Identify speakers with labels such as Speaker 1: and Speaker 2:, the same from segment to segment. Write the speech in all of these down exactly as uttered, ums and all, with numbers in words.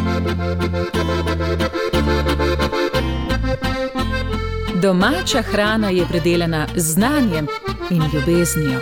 Speaker 1: Domača hrana je predelana z znanjem in ljubeznijo.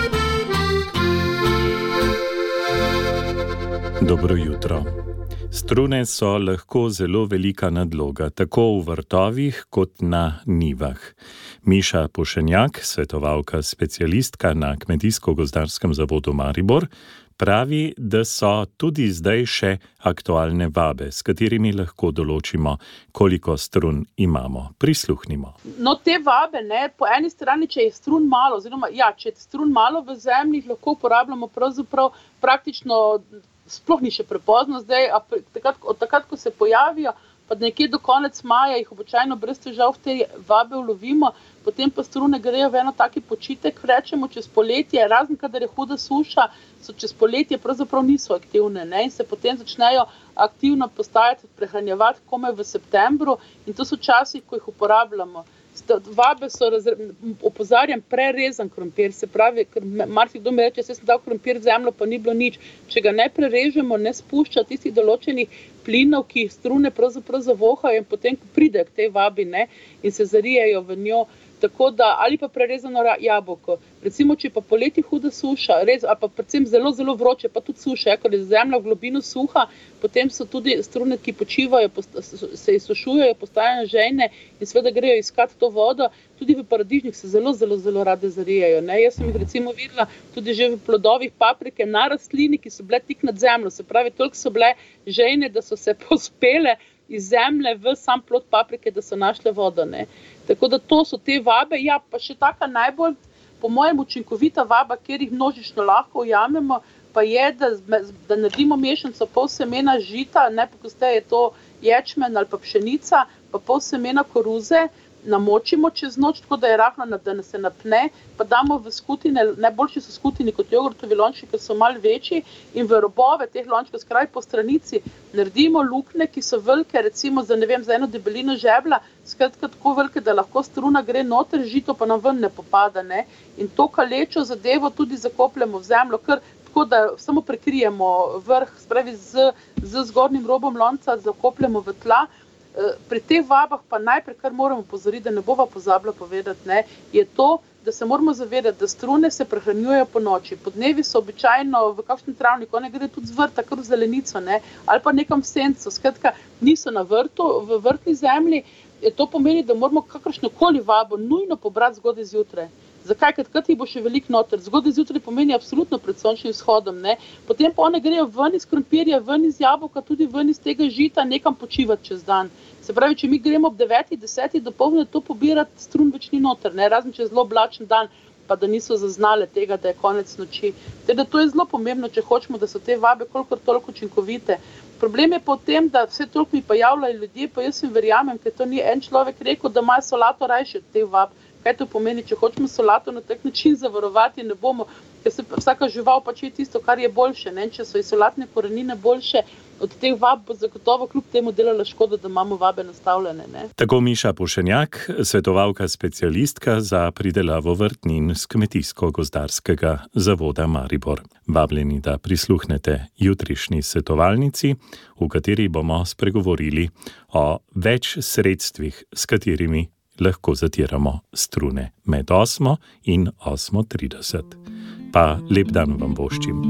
Speaker 2: Dobro jutro. Strune so lahko zelo velika nadloga, tako v vrtovih kot na njivah. Miša Pušenjak, svetovalka specialistka na Kmetijsko-gozdarskem zavodu Maribor, pravi, da so tudi zdaj še aktualne vabe, s katerimi lahko določimo, koliko strun imamo. Prisluhnimo.
Speaker 3: No, te vabe, ne, po eni strani, če je strun malo, oziroma, ja, če je strun malo v zemlji, lahko uporabljamo pravzaprav praktično, sploh ni še prepozno zdaj, a takrat, od takrat, ko se pojavijo, pa nekje do konec maja jih običajno brez težav v te vabe ulovimo, potem pa strune grejo v eno taki počitek, rečemo čez poletje, razen kadar je huda suša, so čez poletje pravzaprav niso aktivne, ne, in se potem začnejo aktivno postajati, prehranjevati komaj v septembru in to so časi, ko jih uporabljamo. Vabe so, opozarjam, prerezan krompir, se pravi, ker marsikdo mi reče, jaz sem dal krompir v zemljo, pa ni bilo nič. Če ga ne prerežemo, ne spušča tistih določenih plinov, ki jih strune pravzaprav zavohajo in potem pride k tej vabi, ne, in se zarijejo v njo. Tako da, ali pa prerezano jabolko. Recimo, če pa poleti huda suša, res, ali pa predvsem zelo, zelo vroče, pa tudi suša, ker je zemlja v globino suha, potem so tudi strune, ki počivajo, se izsušujejo, postajajo žejne in seveda grejo iskati to vodo. Tudi v paradižnik se zelo, zelo, zelo rade zarijejo. Ne? Jaz sem jih recimo videla tudi že v plodovih paprike na rastlini, ki so bile tik nad zemljo. Se pravi, toliko so bile žejne, da so se pospele iz zemlje v sam plod paprike, da so našle vodo. Ne? Tako da to so te vabe. Ja, pa še taka najbolj, po mojem, učinkovita vaba, kjer jih množično lahko ujamemo, pa je, da, da naredimo mešanico pol semena žita, najpogosteje je to ječmen ali pa pšenica, pa pol semena koruze, namočimo čez noč, tako da je rahlo, da se napne, pa damo v skutine, najboljši so skutini kot jogurtovi lončki, ker so malo večji, in v robove teh lončkov skraj po stranici naredimo luknje, ki so velike, recimo za, ne vem, za eno debelino žebla, skratka tako velike, da lahko struna gre noter, žito pa nam ven ne popada, ne? In to kalečo zadevo tudi zakopljemo v zemljo, ker tako da samo prekrijemo vrh, spravi z, z zgornjim robom lonca, zakopljemo v tla. Pri teh vabah pa najprej, kar moramo pozoriti, da ne bova pozabila povedati, ne, je to, da se moramo zavedati, da strune se prehranjujejo po noči. Po dnevi so običajno v kakšnem travniku, one gre tudi z vrta, kar v zelenico, ne, ali pa nekam v sencu, skratka, niso na vrtu, v vrtni zemlji. To pomeni, da moramo kakršnokoli vabo nujno pobrati zgodaj zjutraj. Zakaj? Ker takrat jih bo še veliko noter. Zgodaj zjutraj pomeni absolutno pred sončnim vzhodom, ne. Potem pa one grejo ven iz krompirja, ven iz jabolka, tudi ven iz tega žita, nekam počivati čez dan. Se pravi, če mi gremo ob devetih, desetih dopoldne to pobirati, strun več ni noter, ne, razen če je zelo oblačen dan, pa da niso zaznale tega, da je konec noči. Teda to je zelo pomembno, če hočemo, da so te vabe kolikor toliko učinkovite. Problem je pa v tem, da vse toliko mi pa javljajo ljudje, pa jaz jim verjamem, ker to ni en človek rekel, da ima solato rajši od teh vab. Kaj to pomeni, če hočemo solato na tak način zavarovati, ne bomo, ker se vsaka žival pač je tisto, kar je boljše, ne? Če so iz solatne korenine boljše, od teh vab bo zagotovo kljub temu delala škoda, da imamo vabe nastavljene. Ne?
Speaker 2: Tako Miša Pušenjak, svetovalka specialistka za pridelavo vrtnin z Kmetijsko-gozdarskega zavoda Maribor. Vabljeni, da prisluhnete jutrišnji svetovalnici, v kateri bomo spregovorili o več sredstvih, s katerimi lahko zatiramo strune med osmo in osmo trideset. Pa lep dan vam voščim.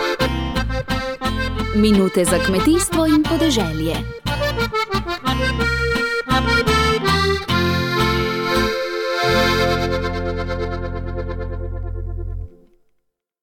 Speaker 1: Minute za kmetijstvo in podeželje.